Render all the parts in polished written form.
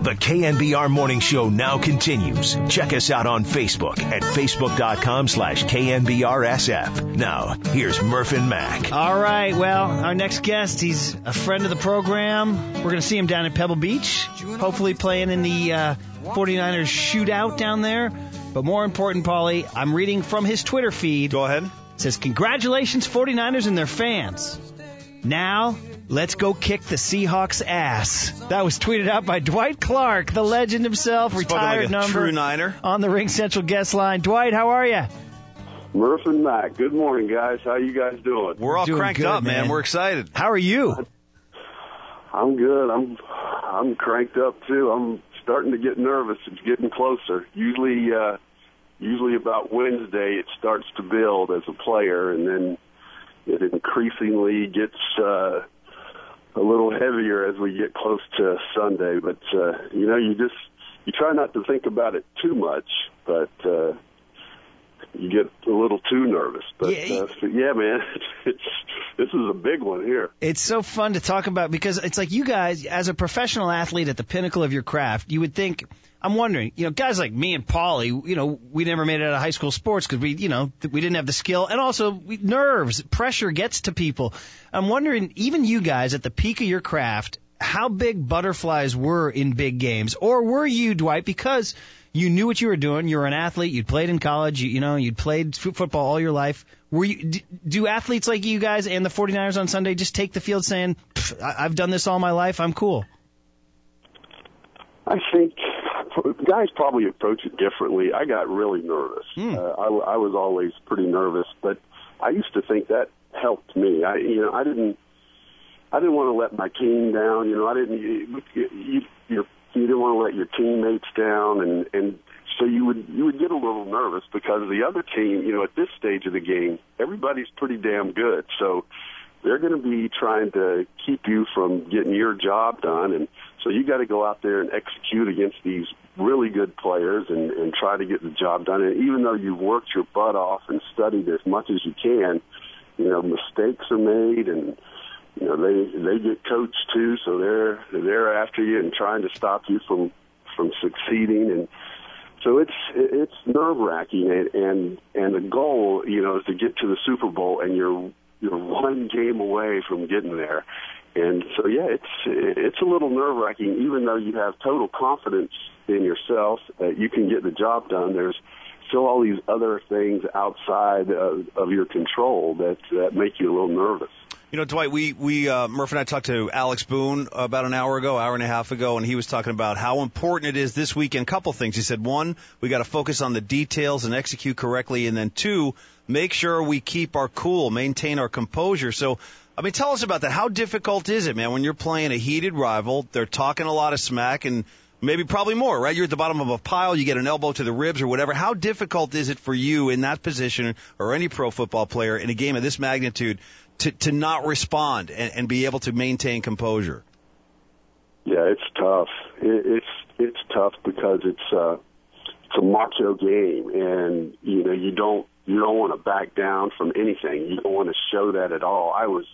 The KNBR Morning Show now continues. Check us out on Facebook at facebook.com/KNBRSF. Now, here's Murph and Mac. All right, well, our next guest, he's a friend of the program. We're going to see him down at Pebble Beach, hopefully playing in the 49ers shootout down there. But more important, Paulie, I'm reading from his Twitter feed. Go ahead. It says, congratulations, 49ers and their fans. Now, let's go kick the Seahawks' ass. That was tweeted out by Dwight Clark, the legend himself, retired like a number true Niner. On the Ring Central guest line. Dwight, how are you? Murph and Mac, good morning, guys. How you guys doing? We're all Doing cranked good, up, man. We're excited. How are you? I'm good. I'm cranked up too. I'm starting to get nervous. It's getting closer. Usually about Wednesday it starts to build as a player, and then it increasingly gets a little heavier as we get close to Sunday. But you try not to think about it too much, but you get a little too nervous. But yeah, man, this is a big one here. It's so fun to talk about because it's like you guys, as a professional athlete at the pinnacle of your craft, you would think, I'm wondering, guys like me and Paulie, we never made it out of high school sports because we didn't have the skill, and also nerves, pressure gets to people. I'm wondering, even you guys at the peak of your craft, how big butterflies were in big games, or were you, Dwight, because you knew what you were doing, you were an athlete, you'd played in college, you'd played football all your life. Do athletes like you guys and the 49ers on Sunday just take the field saying, I've done this all my life, I'm cool? I think guys probably approach it differently. I got really nervous. I was always pretty nervous, but I used to think that helped me. I didn't want to let my team down. You didn't want to let your teammates down, and so you would get a little nervous because the other team, at this stage of the game, everybody's pretty damn good. So they're going to be trying to keep you from getting your job done, and so you got to go out there and execute against these really good players and try to get the job done. And even though you've worked your butt off and studied as much as you can, mistakes are made, and they get coached too, so they're after you and trying to stop you from succeeding. And so it's nerve-wracking, and the goal is to get to the Super Bowl, and you're one game away from getting there. And so it's a little nerve-wracking, even though you have total confidence in yourself that you can get the job done. There's still all these other things outside of your control that make you a little nervous. Dwight, we Murph and I talked to Alex Boone about an hour and a half ago, and he was talking about how important it is this weekend. A couple things. He said, one, we got to focus on the details and execute correctly, and then two, make sure we keep our cool, maintain our composure. So, tell us about that. How difficult is it, man, when you're playing a heated rival? They're talking a lot of smack, and probably more, right? You're at the bottom of a pile, you get an elbow to the ribs or whatever. How difficult is it for you in that position, or any pro football player in a game of this magnitude, to not respond and be able to maintain composure? Yeah, it's tough. It's tough because it's a macho game, and you don't want to back down from anything. You don't want to show that at all. I was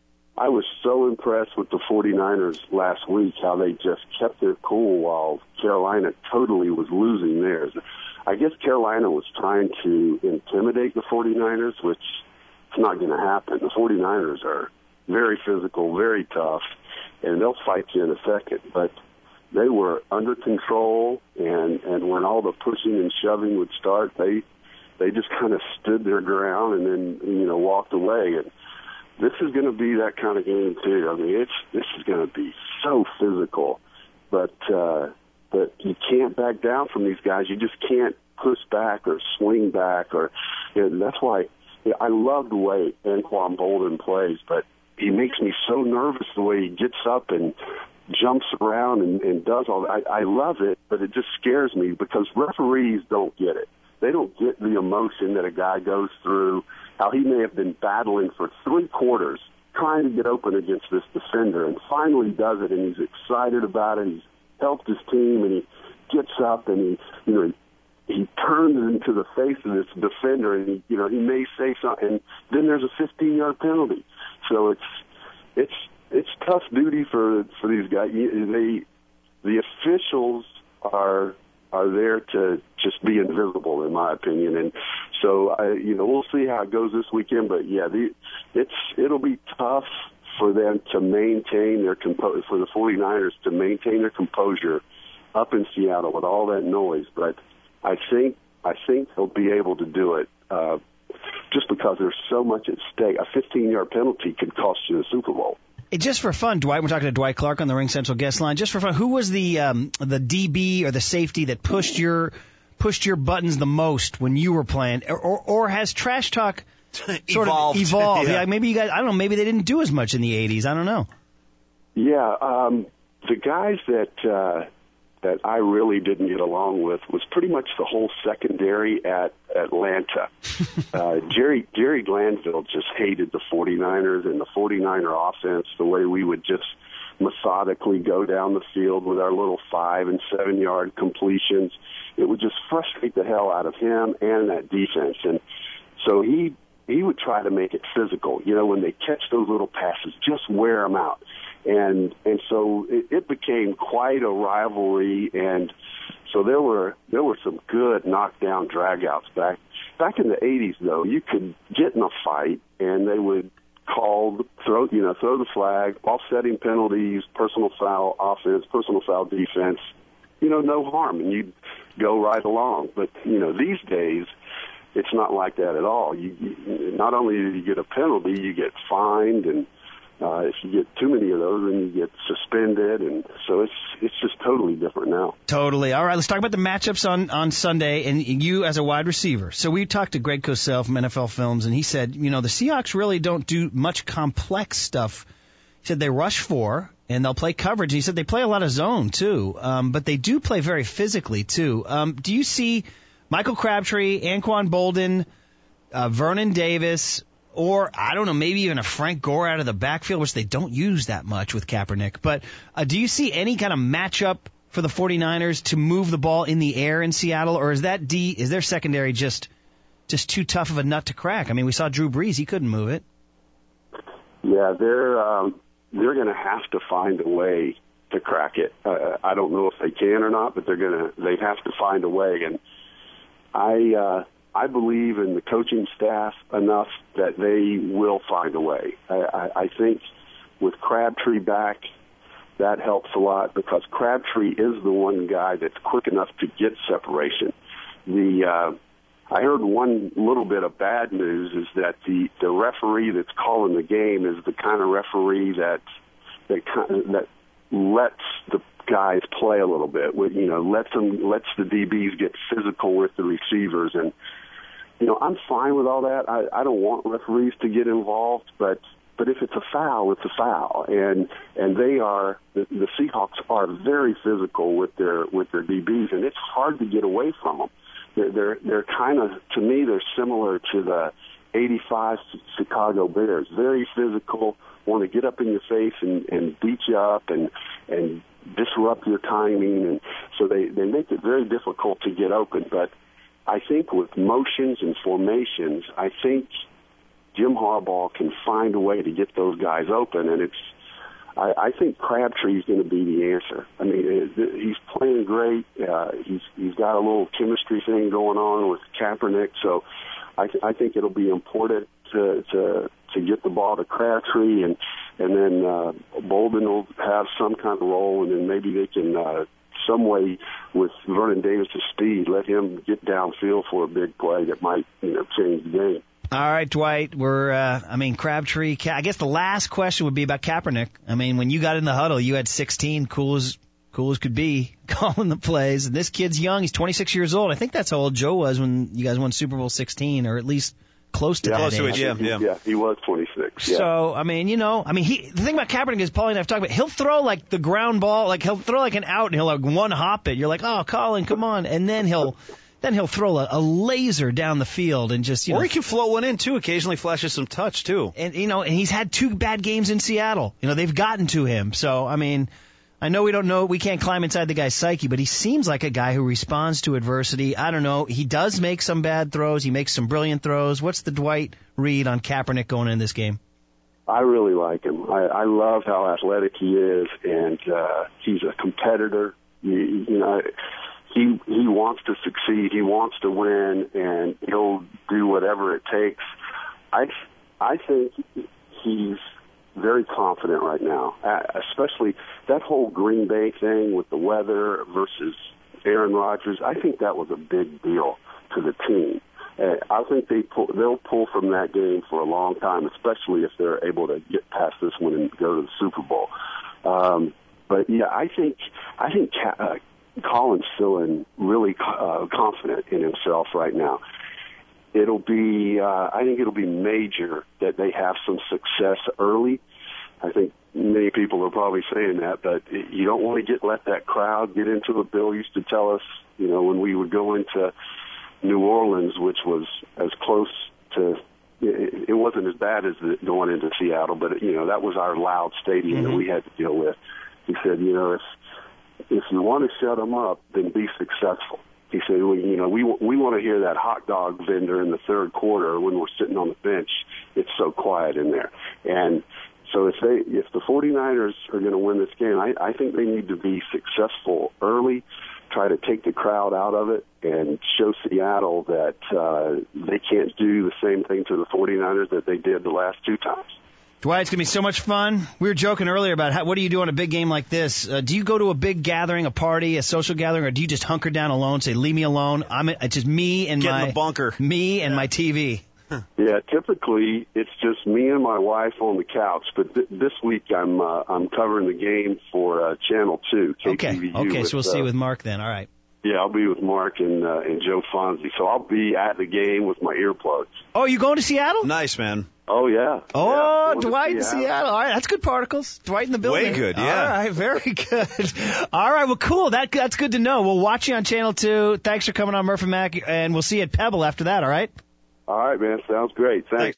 so impressed with the 49ers last week, how they just kept their cool while Carolina totally was losing theirs. I guess Carolina was trying to intimidate the 49ers, which it's not going to happen. The 49ers are very physical, very tough, and they'll fight you in a second. But they were under control, and when all the pushing and shoving would start, they just kind of stood their ground and then walked away. And this is going to be that kind of game too. This is going to be so physical, but you can't back down from these guys. You just can't push back or swing back, or that's why. I love the way Anquan Bolden plays, but he makes me so nervous the way he gets up and jumps around and does all that. I love it, but it just scares me because referees don't get it. They don't get the emotion that a guy goes through, how he may have been battling for 3 quarters trying to get open against this defender, and finally does it, and he's excited about it. He's helped his team, and he gets up, and he turns into the face of this defender, and he may say something, and then there's a 15-yard penalty. So it's tough duty for these guys. the officials are there to just be invisible, in my opinion. And so, we'll see how it goes this weekend. But yeah, it'll be tough for them to maintain their for the 49ers to maintain their composure up in Seattle with all that noise. But I think they'll be able to do it. Just because there's so much at stake. A 15-yard penalty could cost you the Super Bowl. Just for fun, Dwight, we're talking to Dwight Clark on the Ring Central guest line. Just for fun, who was the DB or the safety that pushed your buttons the most when you were playing? Or has trash talk sort of evolved? Yeah, maybe you guys, I don't know, maybe they didn't do as much in the 80s. I don't know. Yeah, the guys that I really didn't get along with was pretty much the whole secondary at Atlanta. Jerry Glanville just hated the 49ers and the 49er offense, the way we would just methodically go down the field with our little 5 and 7 yard completions. It would just frustrate the hell out of him and that defense. And so he would try to make it physical. When they catch those little passes, just wear them out. And so it became quite a rivalry, and so there were some good knockdown dragouts back in the 80s. Though you could get in a fight, and they would call throw the flag, offsetting penalties, personal foul offense, personal foul defense. No harm, and you'd go right along. But these days, it's not like that at all. You not only do you get a penalty, you get fined, and if you get too many of those, then you get suspended, and so it's just totally different now. Totally. All right, let's talk about the matchups on Sunday, and you as a wide receiver. So we talked to Greg Cosell from NFL Films, and he said, the Seahawks really don't do much complex stuff. He said they rush 4, and they'll play coverage. He said they play a lot of zone, too, but they do play very physically, too. Do you see Michael Crabtree, Anquan Boldin, Vernon Davis, or, I don't know, maybe even a Frank Gore out of the backfield, which they don't use that much with Kaepernick. But do you see any kind of matchup for the 49ers to move the ball in the air in Seattle, or is their secondary just too tough of a nut to crack? I mean, we saw Drew Brees. He couldn't move it. Yeah, they're going to have to find a way to crack it. I don't know if they can or not, but they have to find a way. And I believe in the coaching staff enough that they will find a way. I think with Crabtree back, that helps a lot because Crabtree is the one guy that's quick enough to get separation. I heard one little bit of bad news is that the referee that's calling the game is the kind of referee that lets the guys play a little bit. Lets the DBs get physical with the receivers. And I'm fine with all that. I don't want referees to get involved, but if it's a foul, it's a foul. And the Seahawks are very physical with their DBs, and it's hard to get away from them. They're kind of, to me, they're similar to the '85 Chicago Bears. Very physical, want to get up in your face and beat you up and disrupt your timing, and so they make it very difficult to get open. But I think with motions and formations, I think Jim Harbaugh can find a way to get those guys open, and I think Crabtree's going to be the answer. I mean, he's playing great. He's got a little chemistry thing going on with Kaepernick, so I think it'll be important to get the ball to Crabtree, and then Bolden will have some kind of role, and then maybe they can some way with Vernon Davis' speed, let him get downfield for a big play that might change the game. All right, Dwight, Crabtree, I guess the last question would be about Kaepernick. I mean, when you got in the huddle, you had 16, cool as could be, calling the plays. And this kid's young. He's 26 years old. I think that's how old Joe was when you guys won Super Bowl 16, or at least close to that age. Yeah, he was 26. Yeah. So, the thing about Kaepernick is, Paulie and I've talked about, he'll throw like the ground ball, like he'll throw like an out and he'll like one hop it. You're like, oh, Colin, come on. And then he'll throw a laser down the field and just, Or he can float one in, too. Occasionally flashes some touch, too. And, and he's had 2 bad games in Seattle. They've gotten to him. So, I know we can't climb inside the guy's psyche, but he seems like a guy who responds to adversity. I don't know. He does make some bad throws. He makes some brilliant throws. What's the Dwight read on Kaepernick going in this game? I really like him. I love how athletic he is, and he's a competitor. You know, he wants to succeed. He wants to win, and he'll do whatever it takes. I think he's very confident right now, especially that whole Green Bay thing with the weather versus Aaron Rodgers. I think that was a big deal to the team. I think they'll pull from that game for a long time, especially if they're able to get past this one and go to the Super Bowl. But yeah, I think Colin's feeling really confident in himself right now. I think it'll be major that they have some success early. I think many people are probably saying that, but you don't want to let that crowd get into it. Bill used to tell us, you know, when we would go into New Orleans, which was as close to, it wasn't as bad as going into Seattle, but, you know, that was our loud stadium that we had to deal with. He said, you know, if you want to shut them up, then be successful. He said, well, you know, we want to hear that hot dog vendor in the third quarter when we're sitting on the bench. It's so quiet in there. And so if the 49ers are going to win this game, I think they need to be successful early, try to take the crowd out of it, and show Seattle that they can't do the same thing to the 49ers that they did the last two times. Dwight, it's going to be so much fun. We were joking earlier about what do you do on a big game like this? Do you go to a big gathering, a party, a social gathering, or do you just hunker down alone, say, leave me alone? It's just me and Get in the bunker. Me and my TV. Yeah, typically it's just me and my wife on the couch, but this week I'm covering the game for Channel 2, KTVU. Okay, so we'll see you with Mark then. All right. Yeah, I'll be with Mark and Joe Fonzie, so I'll be at the game with my earplugs. Oh, you going to Seattle? Nice, man. Oh, yeah. Oh, yeah, Dwight in Seattle. All right, that's good particles. Dwight in the building. Way good, yeah. All right, very good. All right, well, cool. That's good to know. We'll watch you on Channel 2. Thanks for coming on Murph and Mac, and we'll see you at Pebble after that, all right? All right, man. Sounds great. Thanks.